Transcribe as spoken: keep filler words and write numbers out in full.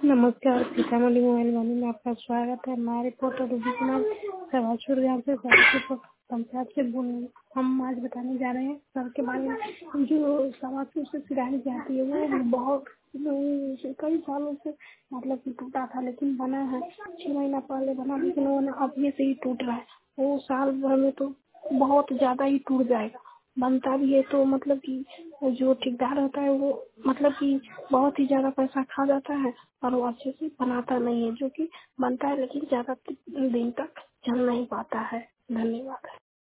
नमस्कार, सीतामढ़ी मोबाइल वाणी में आपका स्वागत है। हमारे रिपोर्टर रूबी कुमार सवाचुर गाँव से सवाचुर पंचायत से बोल रहे हैं। हम आज बताने जा रहे हैं सर के बारे में। जो सवाचुर से सिराही जाती है वो बहुत कई सालों से मतलब कि टूटा था, लेकिन बना है छह महीना पहले बना, लेकिन वो ना अभी से ही टूट रहा है। वो साल भर में तो बहुत ज्यादा ही टूट जाएगा। बनता भी है तो मतलब कि जो ठेकेदार होता है वो मतलब कि बहुत ही ज्यादा पैसा खा जाता है और वो अच्छे से बनाता नहीं है, जो कि बनता है लेकिन ज्यादा दिन तक चल नहीं पाता है। धन्यवाद।